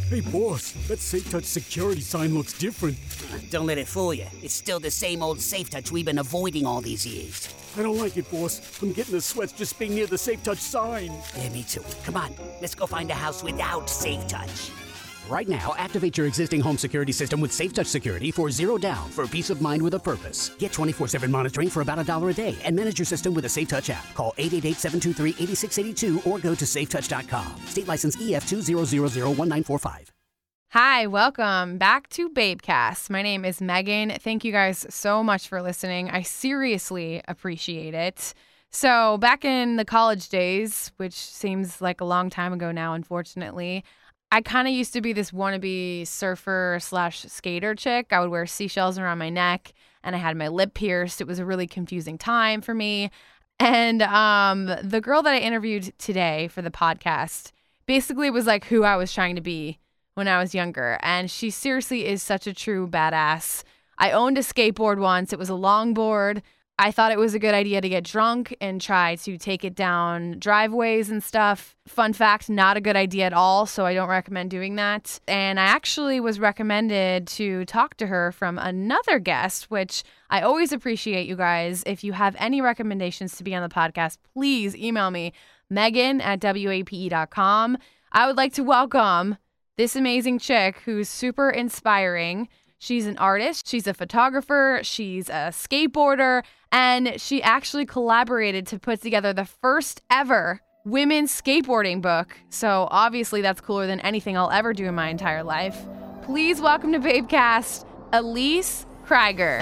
Hey, boss, that SafeTouch security sign looks different. Don't let it fool you. It's still the same old SafeTouch we've been avoiding all these years. I don't like it, boss. I'm getting the sweats just being near the SafeTouch sign. Yeah, me too. Come on, let's go find a house without SafeTouch. Right now, activate your existing home security system with SafeTouch Security for $0 down for peace of mind with a purpose. Get 24/7 monitoring for about $1 a day and manage your system with a SafeTouch app. Call 888-723-8682 or go to safetouch.com. State license EF20001945. Hi, welcome back to Babecast. My name is Megan. Thank you guys so much for listening. I seriously appreciate it. So back in the college days, which seems like a long time ago now, unfortunately, I kind of used to be this wannabe surfer/skater chick. I would wear seashells around my neck and I had my lip pierced. It was a really confusing time for me. And the girl that I interviewed today for the podcast basically was like who I was trying to be when I was younger. And she seriously is such a true badass. I owned a skateboard once. It was a longboard. I thought it was a good idea to get drunk and try to take it down driveways and stuff. Fun fact, not a good idea at all, so I don't recommend doing that. And I actually was recommended to talk to her from another guest, which I always appreciate, you guys. If you have any recommendations to be on the podcast, please email me, megan@wape.com. I would like to welcome this amazing chick who's super inspiring. She's an artist, she's a photographer, she's a skateboarder, and she actually collaborated to put together the first ever women's skateboarding book. So obviously that's cooler than anything I'll ever do in my entire life. Please welcome to Babecast, Elise Krieger.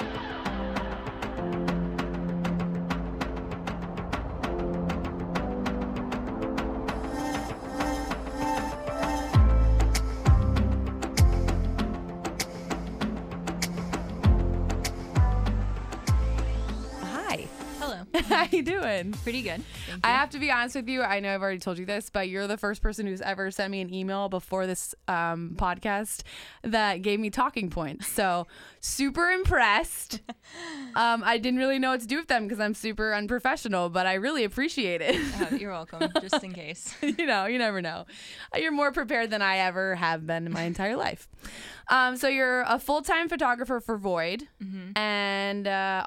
How you doing? Pretty good. Thank you. I have to be honest with you. I know I've already told you this, but you're the first person who's ever sent me an email before this podcast that gave me talking points. So super impressed. I didn't really know what to do with them because I'm super unprofessional, but I really appreciate it. Oh, you're welcome. Just in case. You know, you never know. You're more prepared than I ever have been in my entire life. So you're a full-time photographer for Void and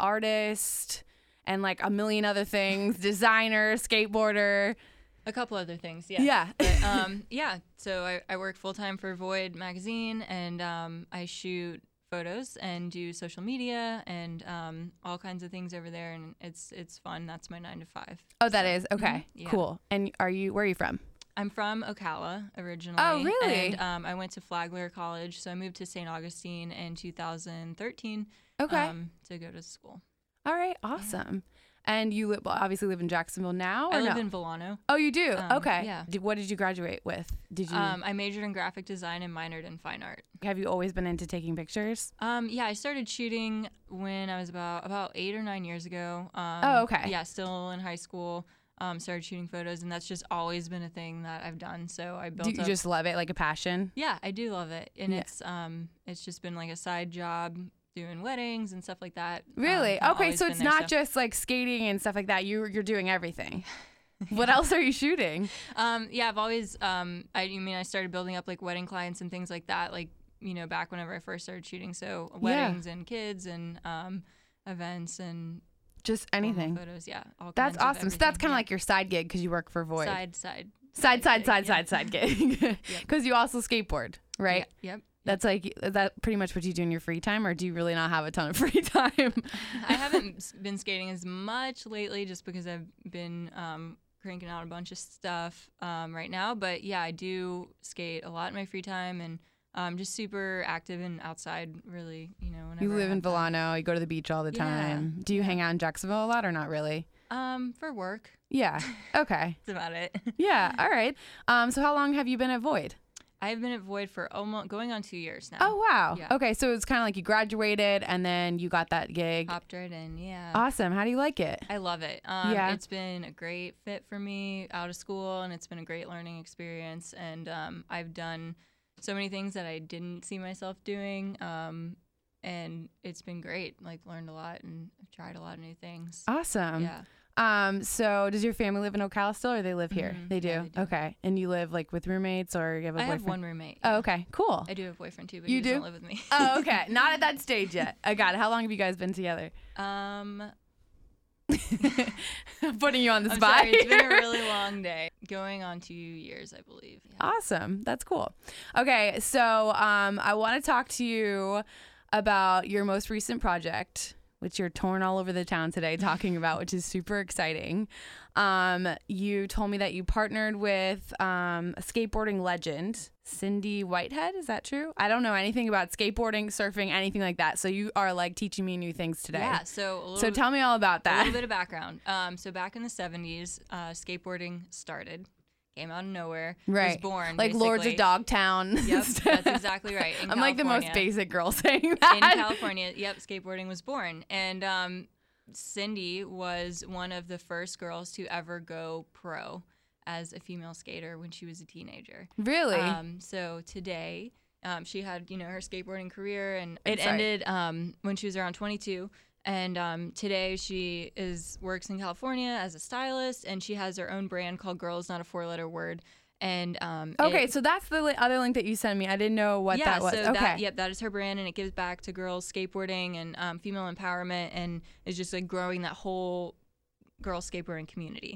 artist and like a million other things, designer, skateboarder. A couple other things, yeah. Yeah. But, yeah, so I work full-time for Void magazine, and I shoot photos and do social media and all kinds of things over there, and it's fun. That's my 9 to 5. Oh, that is? Okay, yeah. Cool. And where are you from? I'm from Ocala originally. Oh, really? And I went to Flagler College, so I moved to St. Augustine in 2013 to go to school. All right, awesome. Yeah. And you obviously live in Jacksonville now, or I live in Volano. Oh, you do? Okay. Yeah. What did you graduate with? Did you? I majored in graphic design and minored in fine art. Have you always been into taking pictures? Yeah, I started shooting when I was about 8 or 9 years ago. Okay. Yeah, still in high school. Started shooting photos, and that's just always been a thing that I've done. So I built. Do you just love it, like a passion? Yeah, I do love it, and it's just been like a side job. Doing weddings and stuff like that. Really? Okay, so it's not just like skating and stuff like that. You're doing everything. What else are you shooting? Yeah, I've always. I started building up like wedding clients and things like that. Like back whenever I first started shooting. So weddings and kids and events and just anything. Photos. Yeah, all that's kinds awesome. So that's kind of like your side gig because you work for Void. Side gig. Because you also skateboard, right? Yep. That's is that pretty much what you do in your free time, or do you really not have a ton of free time? I haven't been skating as much lately just because I've been cranking out a bunch of stuff right now. But yeah, I do skate a lot in my free time and just super active and outside, really, whenever You live in Volano, you go to the beach all the time. Do you hang out in Jacksonville a lot or not really? For work. Yeah. Okay. That's about it. Yeah. All right. So how long have you been at Void? I've been at Void for almost going on 2 years now. Oh, wow. Yeah. Okay, so it's kind of like you graduated and then you got that gig. Hopped right in, yeah. Awesome. How do you like it? I love it. It's been a great fit for me out of school, and it's been a great learning experience. And I've done so many things that I didn't see myself doing, and it's been great. Like, learned a lot and I've tried a lot of new things. Awesome. Yeah. So does your family live in Ocala still, or they live here? They do? Yeah, they do. Okay. And you live like with roommates, or you have a I boyfriend? have one roommate. Oh, okay. Cool. I do have a boyfriend too, but You he do? doesn't live with me. Oh, okay. Not at that stage yet. I got it. How long have you guys been together? I'm putting you on the I'm spot. sorry, it's been a really long day. Going on 2 years, I believe. Yeah. Awesome. That's cool. Okay, so I want to talk to you about your most recent project, which you're torn all over the town today talking about, which is super exciting. You told me that you partnered with a skateboarding legend, Cindy Whitehead. Is that true? I don't know anything about skateboarding, surfing, anything like that. So you are like teaching me new things today. Yeah, so tell me all about a that. little bit of background. So back in the 70s, skateboarding started, came out of nowhere, Right. was born. Like Lords of basically. Dogtown. Yep, that's exactly right. In I'm like the most California. basic girl saying that. In California, yep, skateboarding was born. And Cindy was one of the first girls to ever go pro as a female skater when she was a teenager. Really? So today, she had, her skateboarding career, and it ended when she was around 22. And today she works in California as a stylist, and she has her own brand called Girls Not a Four-Letter Word. And okay, so that's the other link that you sent me. I didn't know what that was. So Okay. that is her brand, and it gives back to girls skateboarding and female empowerment, and is just like growing that whole girl skateboarding community.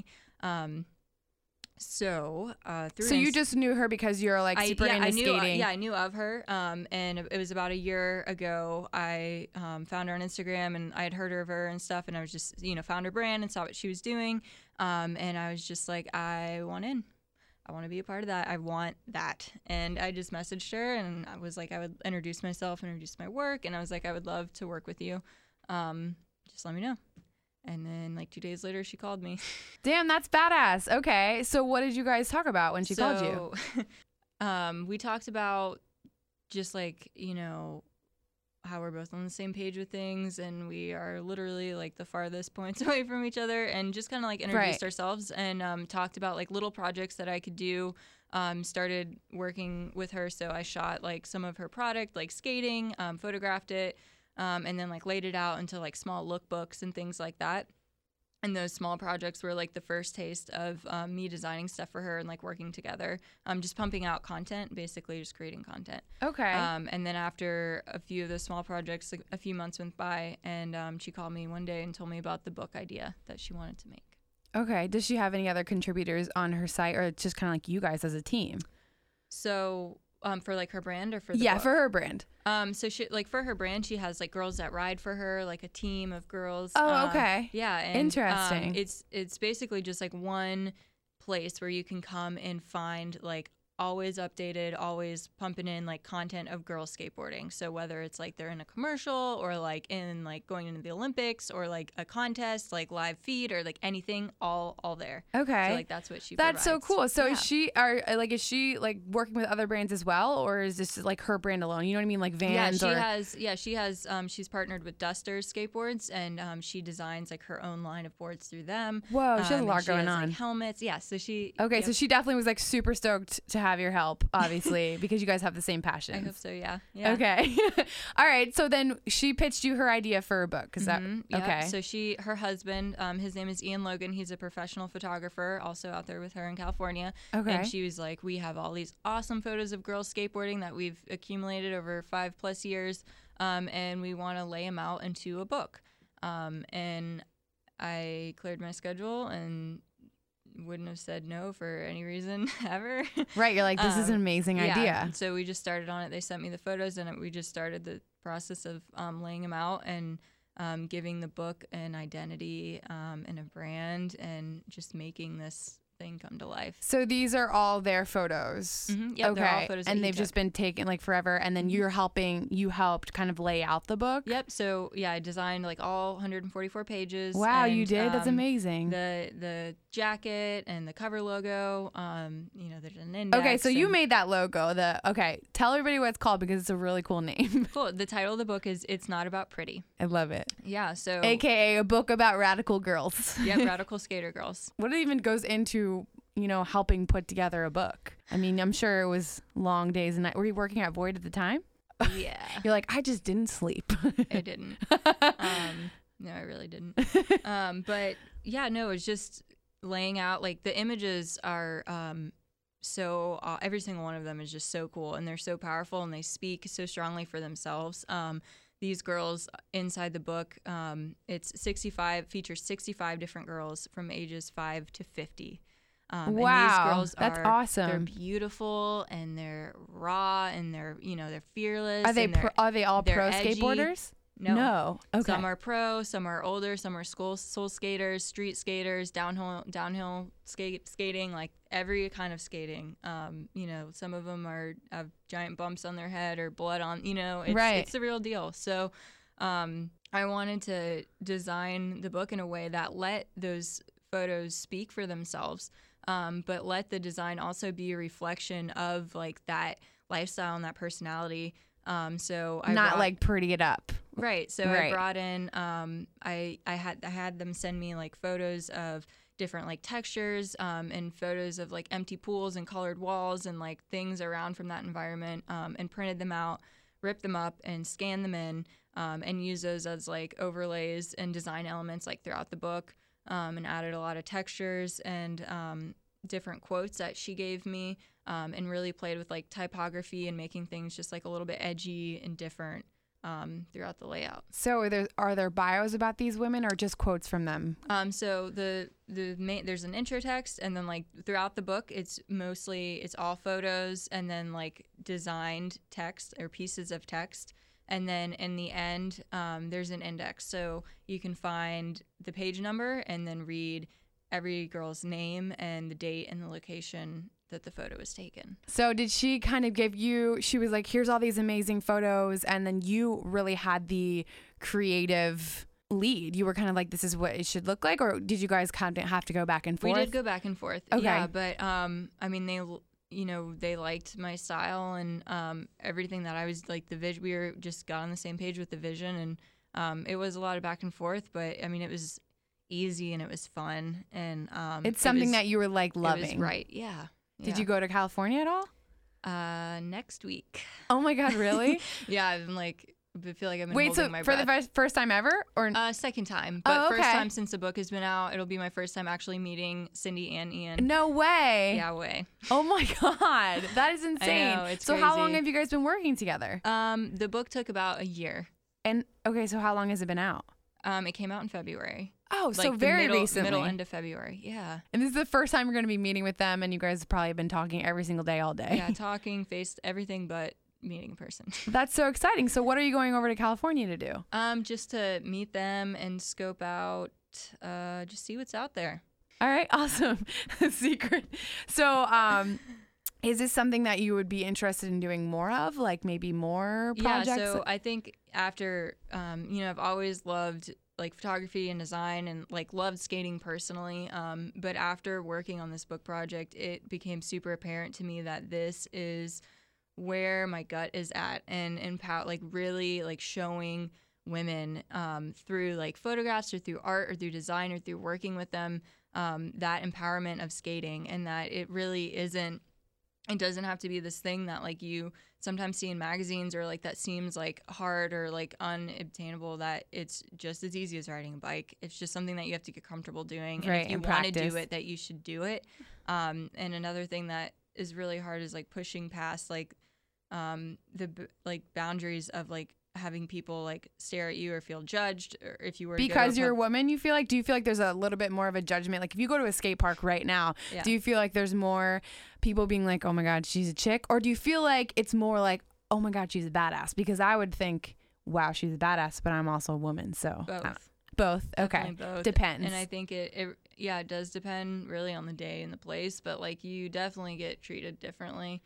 So you just knew her because you're like super into skating. I knew of her. And it was about a year ago. I found her on Instagram, and I had heard of her and stuff, and I was just found her brand and saw what she was doing. And I was just like, I want in. I want to be a part of that. I want that. And I just messaged her, and I was like, I would introduce myself, introduce my work, and I was like, I would love to work with you. Just let me know. And then like 2 days later, she called me. Damn, that's badass. Okay, so what did you guys talk about when she called you? We talked about just like, how we're both on the same page with things, and we are literally like the farthest points away from each other, and just kind of like introduced ourselves and talked about like little projects that I could do. Started working with her, so I shot like some of her product, like skating, photographed it, and then like laid it out into like small lookbooks and things like that. And those small projects were like the first taste of me designing stuff for her and like working together, just pumping out content, basically just creating content. Okay. And then after a few of those small projects, like, a few months went by, and she called me one day and told me about the book idea that she wanted to make. Okay. Does she have any other contributors on her site, or it's just kind of like you guys as a team? So for like her brand or for the book? For her brand. So she like for her brand, she has like girls that ride for her, like a team of girls. Oh, okay. Yeah. And, Interesting. It's basically just like one place where you can come and find like always updated, always pumping in like content of girls skateboarding. So whether it's like they're in a commercial or like in like going into the Olympics or like a contest, like live feed or like anything, all there. Okay. So like that's what she That's so provides. cool. So Yeah. is she like working with other brands as well, or is this like her brand alone? You know what I mean? Like Vans she has she's partnered with Dusters Skateboards, and she designs like her own line of boards through them. Whoa, she has a lot and going has, on. Like, helmets. Yeah, so she Okay, so she definitely was like super stoked to have your help, obviously, because you guys have the same passion. I hope so, yeah. Okay. All right. So then she pitched you her idea for a book. Is that Yeah. okay? So her husband, his name is Ian Logan. He's a professional photographer, also out there with her in California. Okay. And she was like, we have all these awesome photos of girls skateboarding that we've accumulated over 5+ years, and we want to lay them out into a book. And I cleared my schedule and wouldn't have said no for any reason ever. Right. You're like, this is an amazing idea. And so we just started on it. They sent me the photos, and we just started the process of laying them out and giving the book an identity and a brand, and just making this thing come to life. So these are all their photos. Yep, okay. they're all photos that and he they've just took. been taken like forever. And then you helped kind of lay out the book. Yep. So yeah, I designed like all 144 pages. Wow, you and, did? That's amazing. The jacket and the cover logo. There's an index. Okay, so you and- made that logo. Tell everybody what it's called, because it's a really cool name. Cool. The title of the book is "It's Not About Pretty." I love it. Yeah. So. AKA a book about radical girls. Yep. Radical skater girls. What even goes into, helping put together a book? I mean, I'm sure it was long days and nights. Were you working at Void at the time? Yeah. You're like, I just didn't sleep. I didn't. No, I really didn't. But yeah, no, it's just laying out, like, the images are so every single one of them is just so cool, and they're so powerful, and they speak so strongly for themselves. These girls inside the book, features 65 different girls from ages 5 to 50. Wow, and these girls that's awesome. They're beautiful, and they're raw, and they're fearless. Are they and are they all pro edgy. skateboarders? No. Okay. Some are pro, some are older, some are soul skaters, street skaters, downhill skating, like every kind of skating. Some of them have giant bumps on their head or blood on. It's the real deal. So, I wanted to design the book in a way that let those photos speak for themselves, but let the design also be a reflection of like that lifestyle and that personality. So I not pretty it up. Right. So I brought in, I had them send me like photos of different like textures, and photos of like empty pools and colored walls and like things around from that environment, and printed them out, ripped them up and scanned them in, and used those as like overlays and design elements like throughout the book, and added a lot of textures and, different quotes that she gave me, and really played with like typography and making things just like a little bit edgy and different, throughout the layout. So are there bios about these women or just quotes from them? So the main, there's an intro text, and then like throughout the book it's all photos and then like designed text or pieces of text. And then in the end, there's an index, so you can find the page number and then read every girl's name and the date and the location that the photo was taken. So did she kind of she was like, here's all these amazing photos, and then you really had the creative lead? You were kind of like, this is what it should look like? Or did you guys kind of have to go back and forth? We did go back and forth. Okay. Yeah, but they liked my style and everything that I was like, we were just got on the same page with the vision, and it was a lot of back and forth, but I mean, it was easy and it was fun, and it's something that you were like loving. It was right. Yeah. Did you go to California at all? Next week. Oh my God, really? Yeah, I'm like, I feel like I've been Wait, holding so my for breath. the first time ever, or second time, but okay. First time since the book has been out. It'll be my first time actually meeting Cindy and Ian. No way. Yeah, way. Oh my God, that is insane. I know, it's so crazy. how long have you guys been working together? The book took about a year. And okay, so how long has it been out? It came out in February. Oh, like so very recently. Middle end of February, yeah. And this is the first time you're going to be meeting with them, and you guys have probably been talking every single day, all day. Yeah, talking, everything but meeting in person. That's so exciting. So what are you going over to California to do? Just to meet them and scope out, just see what's out there. All right, awesome. Secret. So, is this something that you would be interested in doing more of, like maybe more projects? Yeah, so I think after, I've always loved like photography and design and like loved skating personally. But after working on this book project, it became super apparent to me that this is where my gut is at, and like really like showing women through like photographs or through art or through design or through working with them, that empowerment of skating, and that it really isn't. It doesn't have to be this thing that like you sometimes see in magazines or like that seems like hard or like unobtainable, that it's just as easy as riding a bike. It's just something that you have to get comfortable doing. Right, and if you want to do it, that you should do it. And another thing that is really hard is like pushing past like the like boundaries of like having people like stare at you or feel judged, or if you were because you're a woman. Do you feel like there's a little bit more of a judgment? Like if you go to a skate park right now, yeah. Do you feel like there's more people being like, oh my God, she's a chick? Or do you feel like it's more like, oh my God, she's a badass? Because I would think, wow, she's a badass, but I'm also a woman. So both. Okay. Both. Depends. And I think it does depend really on the day and the place, but like you definitely get treated differently.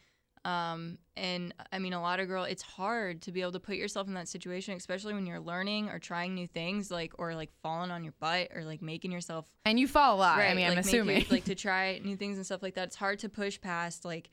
And I mean, a lot of it's hard to be able to put yourself in that situation, especially when you're learning or trying new things, like, or like falling on your butt or like making yourself. And you fall a lot. Right, I mean, like, I'm assuming. like to try new things and stuff like that. It's hard to push past like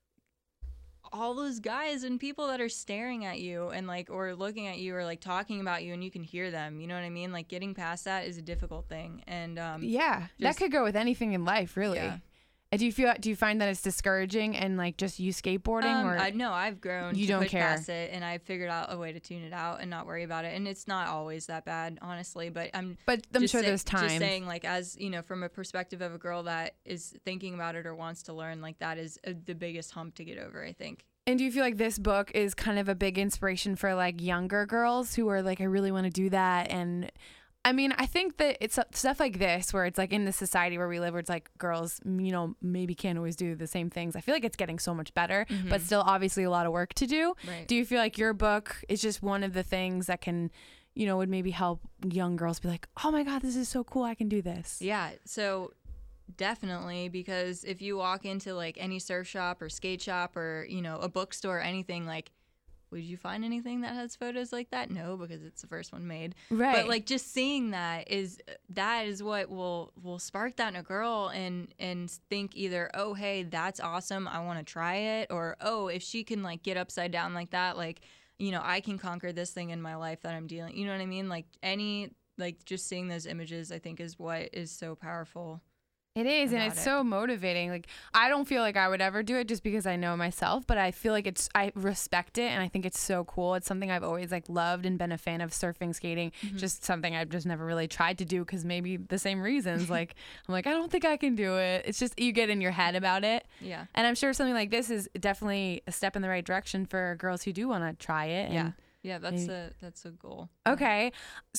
all those guys and people that are staring at you and like, or looking at you or like talking about you, and you can hear them, you know what I mean? Like getting past that is a difficult thing. And, yeah, that could go with anything in life, really. Yeah. Do you find that it's discouraging and like just you skateboarding or no, I've grown you to don't push care? past it, and I've figured out a way to tune it out and not worry about it. And it's not always that bad, honestly. But I'm sure there's times. Just saying, like, as you know, from a perspective of a girl that is thinking about it or wants to learn, like that is the biggest hump to get over, I think. And do you feel like this book is kind of a big inspiration for like younger girls who are like, I really want to do that? And I mean, I think that it's stuff like this where it's like in the society where we live where it's like girls, you know, maybe can't always do the same things. I feel like it's getting so much better, but still obviously a lot of work to do. Right. Do you feel like your book is just one of the things that can, you know, would maybe help young girls be like, oh my God, this is so cool. I can do this. Yeah. So definitely, because if you walk into like any surf shop or skate shop or, you know, a bookstore or anything, like, would you find anything that has photos like that? No, because it's the first one made. Right. But like just seeing that is what will spark that in a girl and think either, oh, hey, that's awesome, I want to try it, or oh, if she can like get upside down like that, like, you know, I can conquer this thing in my life that I'm dealing. You know what I mean? Like just seeing those images, I think is what is so powerful. It is, and it's so motivating. Like, I don't feel like I would ever do it just because I know myself, but I feel like I respect it, and I think it's so cool. It's something I've always like loved and been a fan of, surfing, skating, just something I've just never really tried to do because maybe the same reasons. Like, I'm like, I don't think I can do it. It's just you get in your head about it. Yeah. And I'm sure something like this is definitely a step in the right direction for girls who do want to try it. And Yeah, that's a goal. Okay,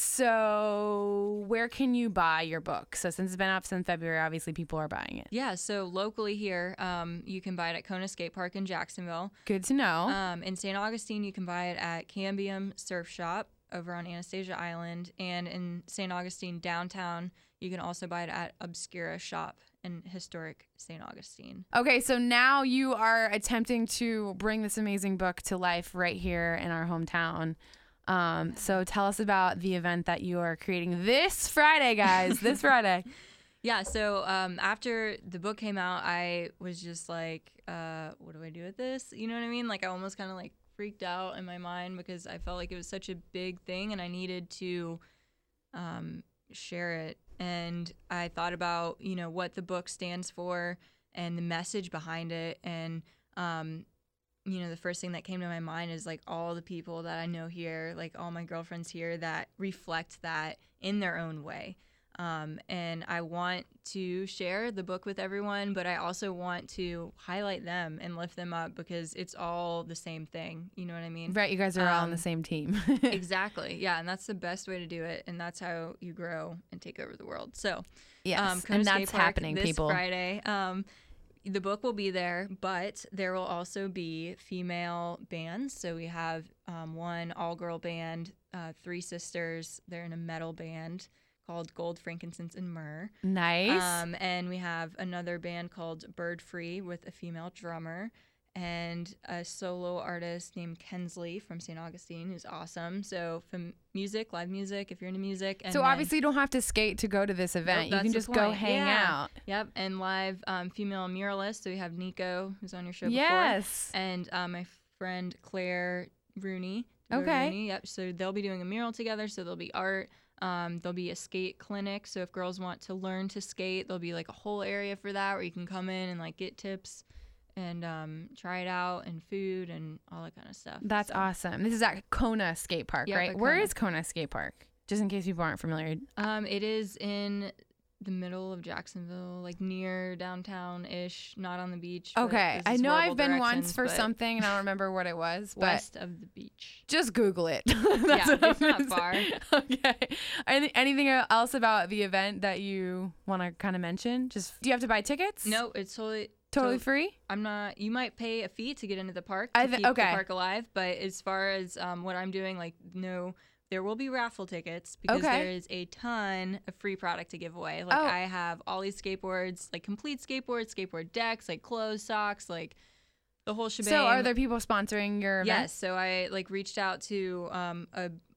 so where can you buy your book? So since it's been up since February, obviously people are buying it. Yeah, so locally here, you can buy it at Kona Skate Park in Jacksonville. Good to know. In St. Augustine, you can buy it at Cambium Surf Shop over on Anastasia Island. And in St. Augustine downtown, you can also buy it at Obscura Shop in historic St. Augustine. Okay, so now you are attempting to bring this amazing book to life right here in our hometown. So tell us about the event that you are creating this Friday, guys. This Friday. Yeah, so after the book came out, I was just like, what do I do with this? You know what I mean? Like, I almost kind of like freaked out in my mind because I felt like it was such a big thing and I needed to share it. And I thought about, you know, what the book stands for and the message behind it. And, you know, the first thing that came to my mind is like all the people that I know here, like all my girlfriends here that reflect that in their own way. And I want to share the book with everyone, but I also want to highlight them and lift them up because it's all the same thing. You know what I mean? Right. You guys are all on the same team. Exactly. Yeah. And that's the best way to do it. And that's how you grow and take over the world. So, yes, Kona and Skate that's Park happening, this people. Friday. The book will be there, but there will also be female bands. So we have one all-girl band, three sisters. They're in a metal band called Gold, Frankincense, and Myrrh. Nice. And we have another band called Bird Free with a female drummer and a solo artist named Kensley from St. Augustine, who's awesome. So from music, live music, if you're into music. And so obviously you don't have to skate to go to this event. Nope, you can just go hang out. Yep. And live female muralists. So we have Nico, who's on your show Yes. before. And my friend Claire Rooney. Okay. Rooney, yep. So they'll be doing a mural together. So there'll be art. There'll be a skate clinic. So if girls want to learn to skate, there'll be like a whole area for that where you can come in and like get tips and try it out and food and all that kind of stuff. That's awesome. This is at Kona Skate Park, right? Where is Kona Skate Park? Just in case people aren't familiar. It is in the middle of Jacksonville, like near downtown-ish, not on the beach. Okay. I know I've been once for something and I don't remember what it was. But west of the beach. Just Google it. Yeah, it's not far. Okay. Anything else about the event that you want to kind of mention? Just, do you have to buy tickets? No, it's totally free? I'm not. You might pay a fee to get into the park to keep the park alive, but as far as what I'm doing, like, no, there will be raffle tickets because there is a ton of free product to give away. Like, I have all these skateboards, like complete skateboards, skateboard decks, like clothes, socks, like the whole shebang. So are there people sponsoring your event? Yes. So I like reached out to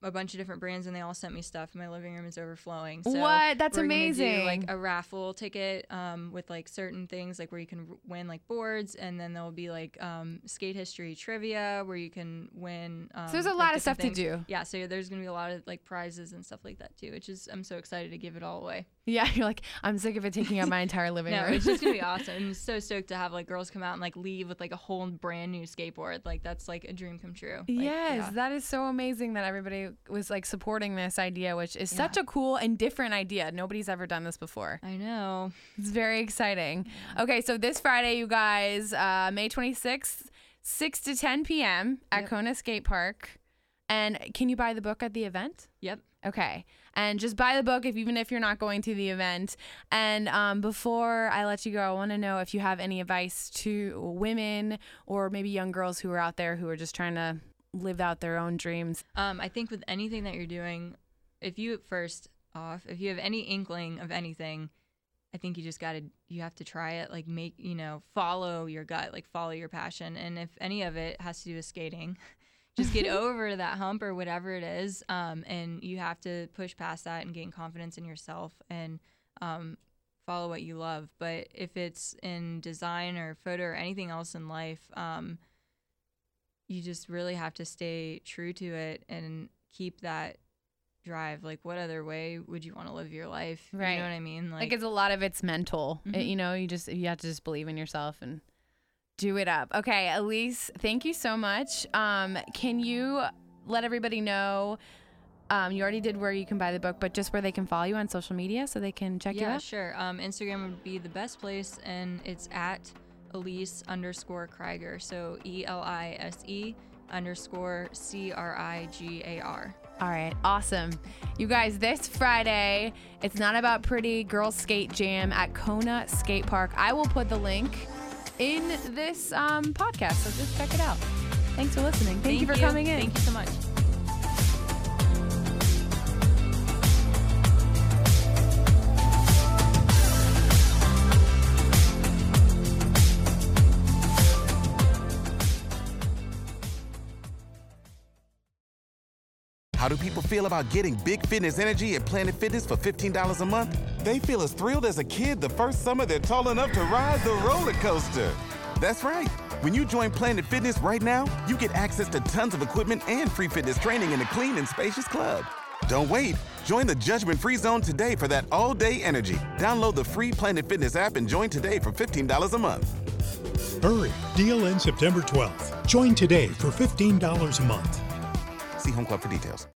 a bunch of different brands, and they all sent me stuff. My living room is overflowing. So What? That's we're gonna amazing. do, like, a raffle ticket with like certain things, like where you can win like boards, and then there'll be like skate history trivia where you can win. So there's a like, lot of different stuff things. to do. Yeah, so there's gonna be a lot of like prizes and stuff like that too, which is I'm so excited to give it all away. Yeah, you're like, I'm sick of it taking up my entire living No, room. it's just gonna be awesome. I'm so stoked to have like girls come out and like leave with like a whole brand new skateboard. Like that's like a dream come true. Like, Yes, yeah. that is so amazing that everybody was like supporting this idea, which is such a cool and different idea. Nobody's ever done this before. I know. It's very exciting. Okay, so this Friday, you guys, May 26th, 6 to 10 p.m. at Kona Skate Park. And can you buy the book at the event? Yep. Okay. And just buy the book even if you're not going to the event. And before I let you go, I want to know if you have any advice to women or maybe young girls who are out there who are just trying to live out their own dreams. I think with anything that you're doing, if you have any inkling of anything, I think you have to try it, like follow your gut, like follow your passion. And if any of it has to do with skating, just get over that hump or whatever it is. And you have to push past that and gain confidence in yourself and follow what you love. But if it's in design or photo or anything else in life, you just really have to stay true to it and keep that drive. Like, what other way would you want to live your life? Right. You know what I mean? Like it's a lot of it's mental. You have to just believe in yourself and do it up. Okay, Elise, thank you so much. Can you let everybody know, you already did where you can buy the book, but just where they can follow you on social media so they can check you out? Yeah, sure. Instagram would be the best place, and it's at Elise_Krigar. So ELISE_CRIGAR. All right, awesome. You guys, this Friday, It's Not About Pretty Girls Skate Jam at Kona Skate Park. I will put the link in this podcast, so just check it out. Thanks for listening. Thank you for coming in. Thank you so much. How do people feel about getting big fitness energy at Planet Fitness for $15 a month? They feel as thrilled as a kid the first summer they're tall enough to ride the roller coaster. That's right. When you join Planet Fitness right now, you get access to tons of equipment and free fitness training in a clean and spacious club. Don't wait. Join the judgment-free zone today for that all-day energy. Download the free Planet Fitness app and join today for $15 a month. Hurry. Deal ends September 12th. Join today for $15 a month. See Home Club for details.